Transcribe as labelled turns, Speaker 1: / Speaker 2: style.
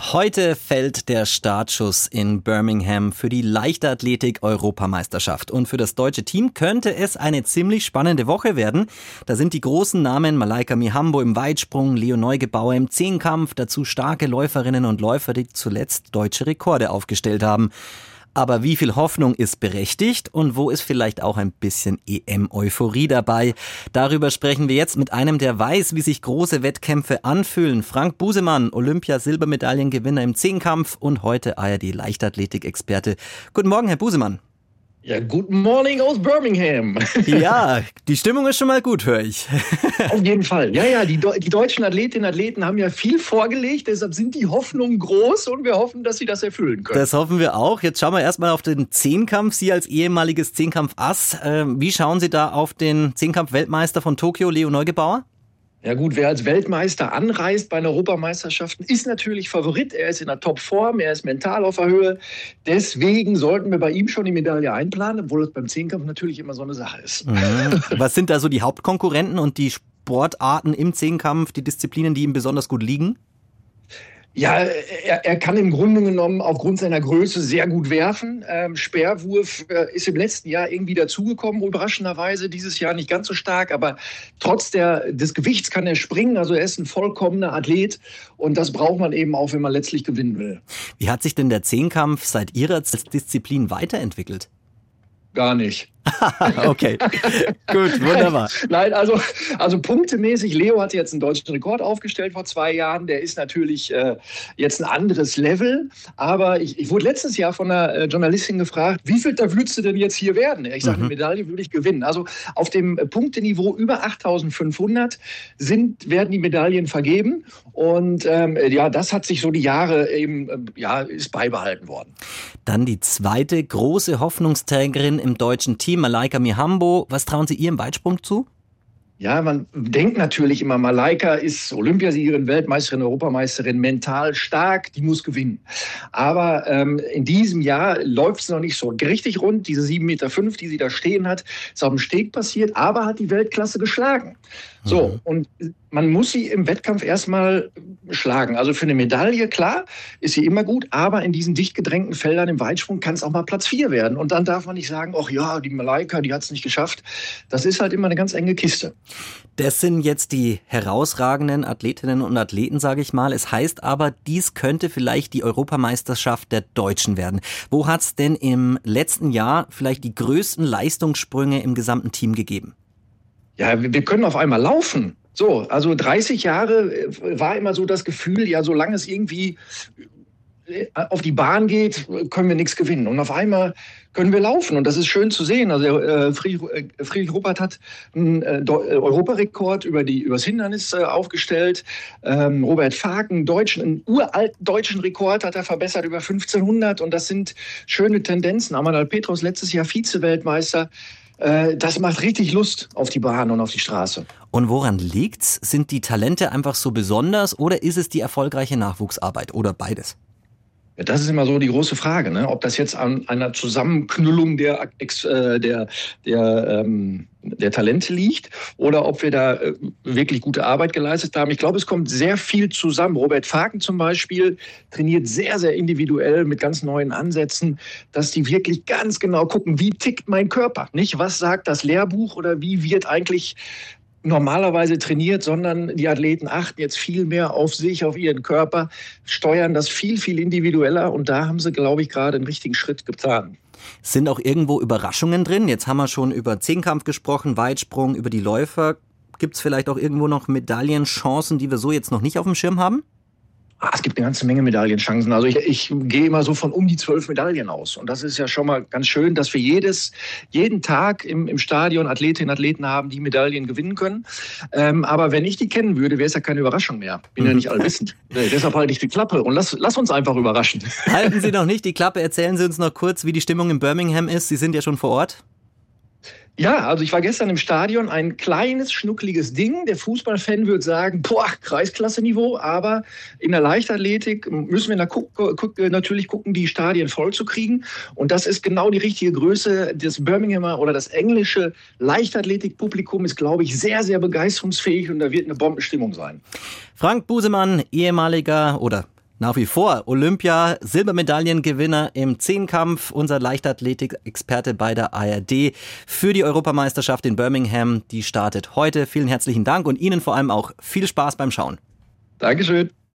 Speaker 1: Heute fällt der Startschuss in Birmingham für die Leichtathletik-Europameisterschaft. Und für das deutsche Team könnte es eine ziemlich spannende Woche werden. Da sind die großen Namen Malaika Mihambo im Weitsprung, Leo Neugebauer im Zehnkampf, dazu starke Läuferinnen und Läufer, die zuletzt deutsche Rekorde aufgestellt haben. Aber wie viel Hoffnung ist berechtigt und wo ist vielleicht auch ein bisschen EM-Euphorie dabei? Darüber sprechen wir jetzt mit einem, der weiß, wie sich große Wettkämpfe anfühlen. Frank Busemann, Olympia-Silbermedaillengewinner im Zehnkampf und heute ARD-Leichtathletik-Experte. Guten Morgen, Herr Busemann.
Speaker 2: Ja, guten Morning aus Birmingham.
Speaker 1: Ja, die Stimmung ist schon mal gut, höre ich.
Speaker 2: Auf jeden Fall. Ja, die deutschen Athletinnen und Athleten haben ja viel vorgelegt, deshalb sind die Hoffnungen groß und wir hoffen, dass sie das erfüllen können.
Speaker 1: Das hoffen wir auch. Jetzt schauen wir erstmal auf den Zehnkampf. Sie als ehemaliges Zehnkampf-Ass, wie schauen Sie da auf den Zehnkampf-Weltmeister von Tokio, Leo Neugebauer?
Speaker 2: Ja gut, wer als Weltmeister anreist bei den Europameisterschaften, ist natürlich Favorit. Er ist in der Topform, er ist mental auf der Höhe. Deswegen sollten wir bei ihm schon die Medaille einplanen, obwohl es beim Zehnkampf natürlich immer so eine Sache ist.
Speaker 1: Was sind da so die Hauptkonkurrenten und die Sportarten im Zehnkampf, die Disziplinen, die ihm besonders gut liegen?
Speaker 2: Ja, er kann im Grunde genommen aufgrund seiner Größe sehr gut werfen. Speerwurf ist im letzten Jahr irgendwie dazugekommen, überraschenderweise. Dieses Jahr nicht ganz so stark, aber trotz des Gewichts kann er springen. Also er ist ein vollkommener Athlet und das braucht man eben auch, wenn man letztlich gewinnen will.
Speaker 1: Wie hat sich denn der Zehnkampf seit Ihrer Disziplin weiterentwickelt?
Speaker 2: Gar nicht.
Speaker 1: Okay, gut, wunderbar.
Speaker 2: Nein, also punktemäßig, Leo hat jetzt einen deutschen Rekord aufgestellt vor 2 Jahren. Der ist natürlich jetzt ein anderes Level. Aber ich wurde letztes Jahr von einer Journalistin gefragt, wie viel da würdest du denn jetzt hier werden? Ich sage, eine Medaille würde ich gewinnen. Also auf dem Punkteniveau über 8.500 werden die Medaillen vergeben. Und das hat sich so die Jahre eben, ist beibehalten worden.
Speaker 1: Dann die zweite große Hoffnungsträgerin im deutschen Team, Malaika Mihambo. Was trauen Sie ihr im Weitsprung zu?
Speaker 2: Ja, man denkt natürlich immer, Malaika ist Olympiasiegerin, Weltmeisterin, Europameisterin, mental stark, die muss gewinnen. Aber in diesem Jahr läuft es noch nicht so richtig rund. Diese 7,5 Meter, die sie da stehen hat, ist auf dem Steg passiert, aber hat die Weltklasse geschlagen. So, und man muss sie im Wettkampf erstmal schlagen. Also für eine Medaille, klar, ist sie immer gut, aber in diesen dicht gedrängten Feldern im Weitsprung kann es auch mal Platz 4 werden. Und dann darf man nicht sagen, ach ja, die Malaika, die hat es nicht geschafft. Das ist halt immer eine ganz enge Kiste.
Speaker 1: Das sind jetzt die herausragenden Athletinnen und Athleten, sage ich mal. Es heißt aber, dies könnte vielleicht die Europameisterschaft der Deutschen werden. Wo hat es denn im letzten Jahr vielleicht die größten Leistungssprünge im gesamten Team gegeben?
Speaker 2: Ja, wir können auf einmal laufen. So, also 30 Jahre war immer so das Gefühl, ja, solange es irgendwie auf die Bahn geht, können wir nichts gewinnen. Und auf einmal können wir laufen und das ist schön zu sehen. Also Friedrich Ruppert hat einen Europarekord übers Hindernis aufgestellt. Robert Faken, einen uralten deutschen Rekord hat er verbessert über 1500 und das sind schöne Tendenzen. Amanal Petros letztes Jahr Vize-Weltmeister. Das macht richtig Lust auf die Bahn und auf die Straße.
Speaker 1: Und woran liegt's? Sind die Talente einfach so besonders oder ist es die erfolgreiche Nachwuchsarbeit oder beides?
Speaker 2: Ja, das ist immer so die große Frage, ne? Ob das jetzt an einer Zusammenknüllung der Talente liegt oder ob wir da wirklich gute Arbeit geleistet haben. Ich glaube, es kommt sehr viel zusammen. Robert Faken zum Beispiel trainiert sehr, sehr individuell mit ganz neuen Ansätzen, dass die wirklich ganz genau gucken, wie tickt mein Körper? Nicht, was sagt das Lehrbuch oder wie wird eigentlich normalerweise trainiert, sondern die Athleten achten jetzt viel mehr auf sich, auf ihren Körper, steuern das viel, viel individueller und da haben sie, glaube ich, gerade einen richtigen Schritt getan.
Speaker 1: Sind auch irgendwo Überraschungen drin? Jetzt haben wir schon über Zehnkampf gesprochen, Weitsprung, über die Läufer. Gibt es vielleicht auch irgendwo noch Medaillenchancen, die wir so jetzt noch nicht auf dem Schirm haben?
Speaker 2: Es gibt eine ganze Menge Medaillenchancen. Also ich gehe immer so von um die 12 Medaillen aus. Und das ist ja schon mal ganz schön, dass wir jeden Tag im Stadion Athletinnen und Athleten haben, die Medaillen gewinnen können. Aber wenn ich die kennen würde, wäre es ja keine Überraschung mehr. Bin ja nicht allwissend. Deshalb halte ich die Klappe und lass uns einfach überraschen.
Speaker 1: Halten Sie noch nicht die Klappe. Erzählen Sie uns noch kurz, wie die Stimmung in Birmingham ist. Sie sind ja schon vor Ort.
Speaker 2: Ja, also ich war gestern im Stadion, ein kleines, schnuckliges Ding. Der Fußballfan würde sagen, Kreisklasse-Niveau, aber in der Leichtathletik müssen wir natürlich gucken, die Stadien voll zu kriegen. Und das ist genau die richtige Größe. Das Birminghamer oder das englische Leichtathletikpublikum ist, glaube ich, sehr, sehr begeisterungsfähig und da wird eine Bombenstimmung sein.
Speaker 1: Frank Busemann, ehemaliger oder Nach wie vor Olympia-Silbermedaillengewinner im Zehnkampf, unser Leichtathletik-Experte bei der ARD für die Europameisterschaft in Birmingham. Die startet heute. Vielen herzlichen Dank und Ihnen vor allem auch viel Spaß beim Schauen.
Speaker 2: Dankeschön.